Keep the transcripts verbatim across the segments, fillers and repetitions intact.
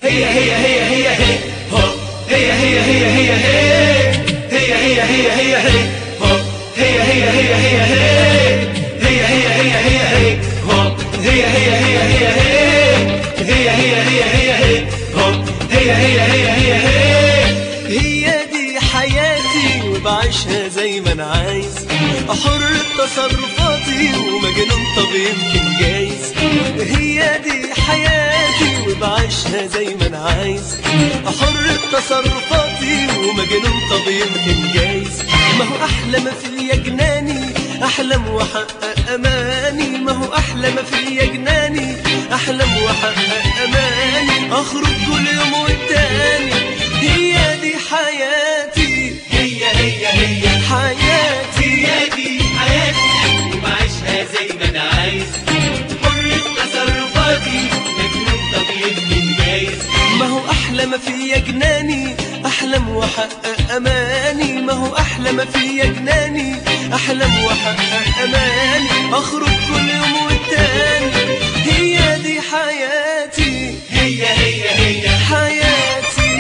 هي هي هي هي هي هو هي هي هي هي هي هي هي هي هي هو هي هي هي هي هي هي هي هي هي هو هي هي هي هي هي هي هي هي هي هو هي هي هي هي هي هي دي حياتي وبعيشها زي ما انا عايز، حر تصرفاتي ومجنون طب يمكن جايز. هي دي حياتي وبعيشها زي ما انا عايز، حر تصرفاتي ومجنون طب يمكن جايز. ما هو احلى ما فيا جناني احلم واحقق اماني، ما هو احلى ما فيا جناني احلم واحقق اماني، اخرج كل يوم والتاني. هي دي حياتي هي هي هي حياتي هي دي حياتي وبعيشها زي ما انا عايز، حر تصرفاتي مجنون طب يمكن جايز. ما هو احلى ما فيا جناني احلم واحقق اماني، ما هو احلى ما فيا جناني احلم واحقق اماني، اخرج كل يوم والتاني. هي دي حياتي هي هي هي حياتي.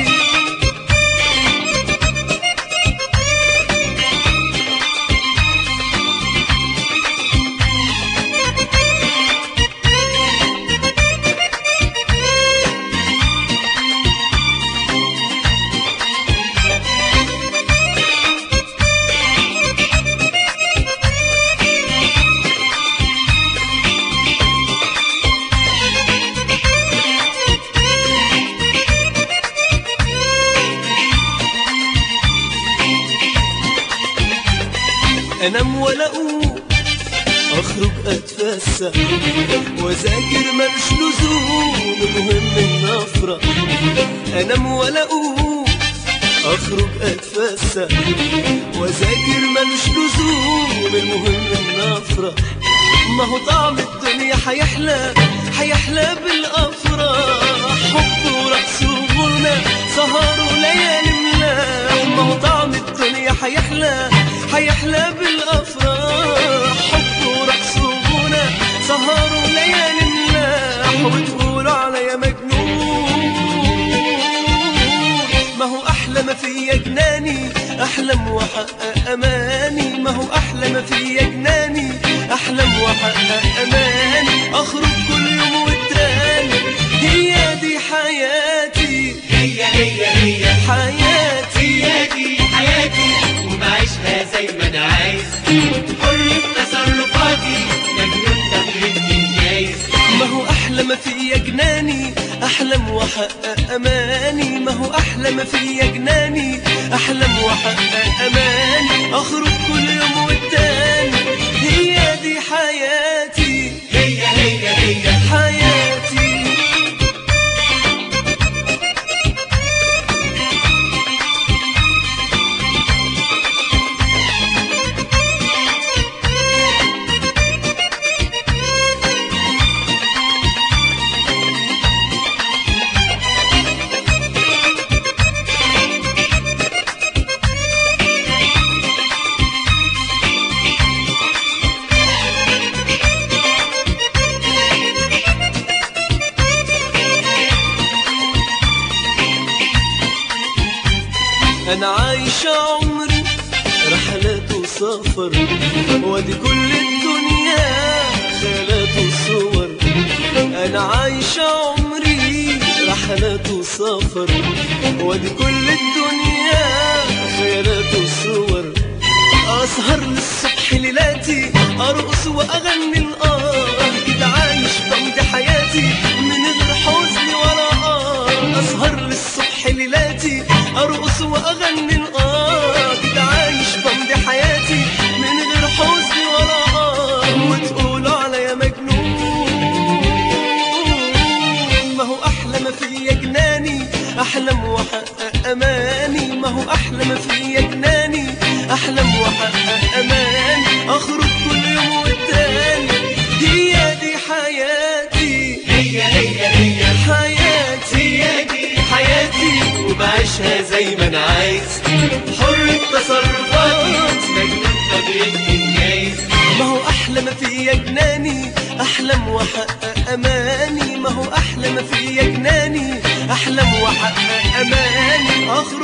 انام ولا اقوم اخرج اتفسح واذاكر ملوش لزوم، المهم ان افرح. انام ولا اقوم اخرج اتفسح واذاكر ملوش لزوم، المهم ان افرح. ما هو طعم الدنيا حيحلى حيحلى بالافراح، حب ورقص وغنى سهر وليالي ملاح. ما هو طعم الدنيا حيحلى حيحلى بالافراح، حب ورقص وغنى سهر وليالي ملاح. وتقولوا عليا مجنون، ما هو احلى ما فيا جناني احلم واحقق اماني، ما هو احلى ما فيا جناني احلم واحقق اماني، اخرج كل يوم والتاني. هي دي حياتي هي هي هي حياتي هي دي حياتي وبعيشها زي ما انا عايز، حر تصرفاتي مجنون طب يمكن جايز. ما هو احلى ما فيا جناني احلم واحقق اماني، ما هو احلى ما فيا جناني احلم واحقق اماني، اخرج كل يوم والتاني. هي دي حياتي هي هي هي حياتي. انا عايشة عمري رحلات وسفر، وادي كل الدنيا خيالات وصور. انا عايشة عمري رحلات وسفر، وادي كل الدنيا خيالات وصور. اسهر للصبح ليلاتي ارقص واغني الاه، كده عايش بمضي حياتي من غير حزن ولا اه. اسهر للصبح ليلاتي ارقص واغني الاه، كده عايش بمضي حياتي من غير حزن ولا اه. وتقولوا عليا مجنون، ما هو احلى ما فيا جناني احلم واحقق اماني، ما هو احلى ما فيا جناني احلم واحقق اماني، اخرج كل يوم والتاني. هي دي حياتي هي هي هي حياتي هي دي حياتي وبعيشها زي ما انا عايز، حر تصرفاتي مجنون طب يمكن جايز. ما هو احلى ما فيا جناني احلم واحقق اماني، ما هو احلى ما فيا جناني احلم واحقق اماني، اخرج